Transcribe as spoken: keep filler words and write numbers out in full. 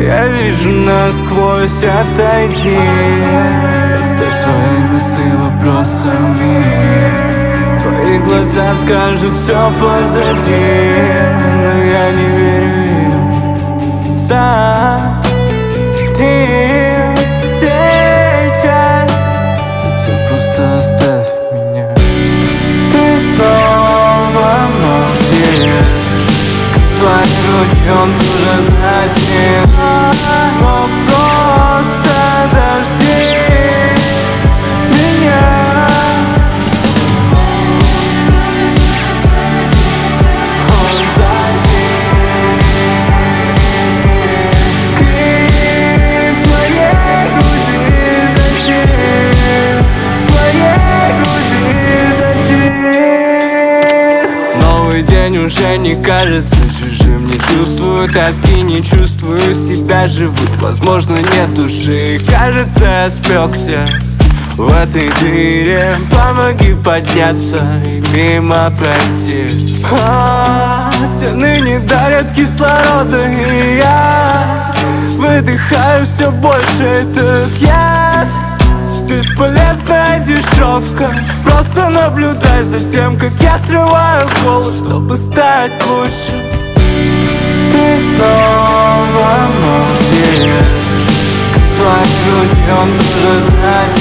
Я вижу насквозь, отойди. Оставь свои мысли вопросами. Твои глаза скажут все позади, но я не верю им. Сам ты сейчас, затем просто оставь меня. Ты снова молчишь, как твои руки, он тоже затих. Но просто дождись меня. Он затих. Крик твоей груди затих, твоей груди затих. Новый день уже не кажется чужим. Не чувствую тоски, не чувствую себя живым. Возможно, нет души, кажется, я спекся в этой дыре. Помоги подняться и мимо пройти. А, стены не дарят кислорода, и я выдыхаю все больше этот яд. Бесполезная дешевка. Просто наблюдай за тем, как я срываю голос, чтобы стать лучше. Ты снова молчишь, как твои груди, он тоже затих.